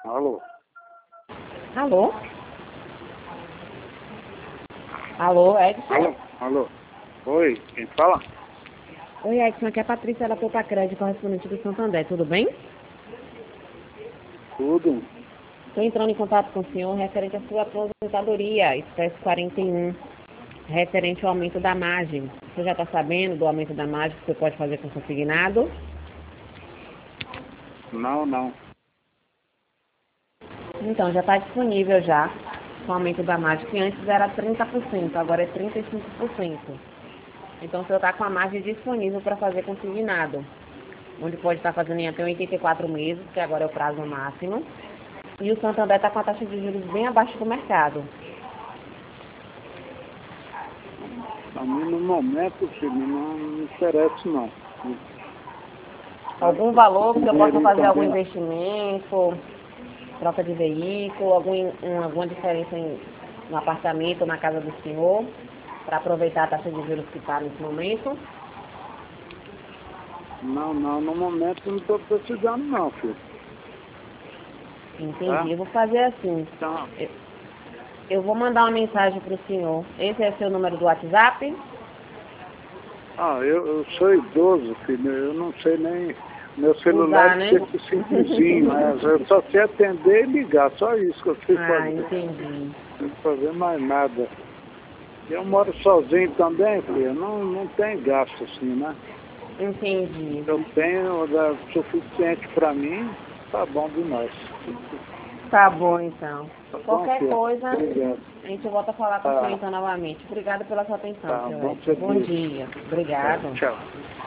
Alô? Alô? Alô, Edson? Alô? Alô? Oi, quem fala? Oi, Edson, aqui é a Patrícia da Popacred, correspondente do Santander, tudo bem? Tudo? Estou entrando em contato com o senhor referente à sua aposentadoria, espécie 41, referente ao aumento da margem. Você já está sabendo do aumento da margem que você pode fazer com o consignado? Não. Então, já está disponível já o aumento da margem, que antes era 30%, agora é 35%. Então, o senhor está com a margem disponível para fazer consignado, onde pode estar fazendo em até 84 meses, que agora é o prazo máximo. E o Santander está com a taxa de juros bem abaixo do mercado. A mim, no momento, filho, não me interessa, não. Algum valor que eu possa fazer algum Também. investimento, troca de veículo, alguma diferença no apartamento ou na casa do senhor, para aproveitar a taxa de juros que está nesse momento? Não, no momento não estou precisando, não, filho. Entendi. Tá? Eu vou fazer assim. Então, Eu vou mandar uma mensagem para o senhor. Esse é seu número do WhatsApp? eu sou idoso, filho. Eu não sei nem... Meu celular Usar, né? fica simplesinho, mas eu só sei atender e ligar. Só isso que eu sei Ah, fazer. entendi. Não sei fazer mais nada. Eu moro sozinho também, filho. Não tem gasto assim, né? Entendi. Eu tenho suficiente para mim, tá bom demais. Tá bom, então. Tá bom, Qualquer filho? coisa, Obrigado. a gente volta a falar com o senhor Tá, então novamente. Obrigada pela sua atenção, tá, senhor bom Edson. Bom serviço. dia. Tá, Obrigado. tchau.